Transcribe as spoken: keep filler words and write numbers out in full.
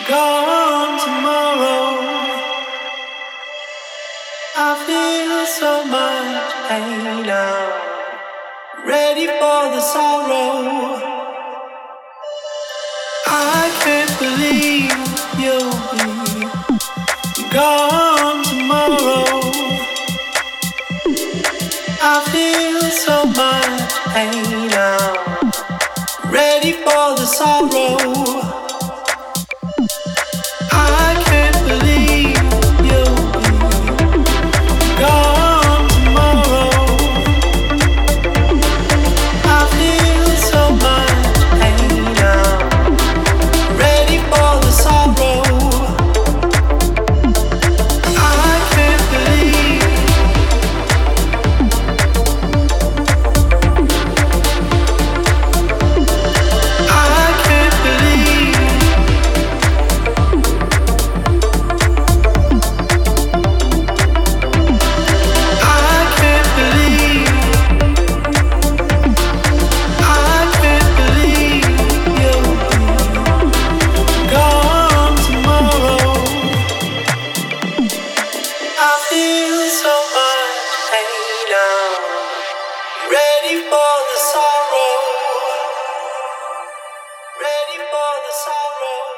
Gone tomorrow. I feel so much pain now. Ready for the sorrow. I can't believe you'll be gone tomorrow. I feel so much pain now. Ready for the sorrow. I can't believe you'll be gone tomorrow. I feel so much pain now. Ready for the sorrow. I can't believe. I can't believe. I can't believe. I can't believe you'll be gone tomorrow. I feel so much pain now. Ready for the sorrow. Ready for the sorrow.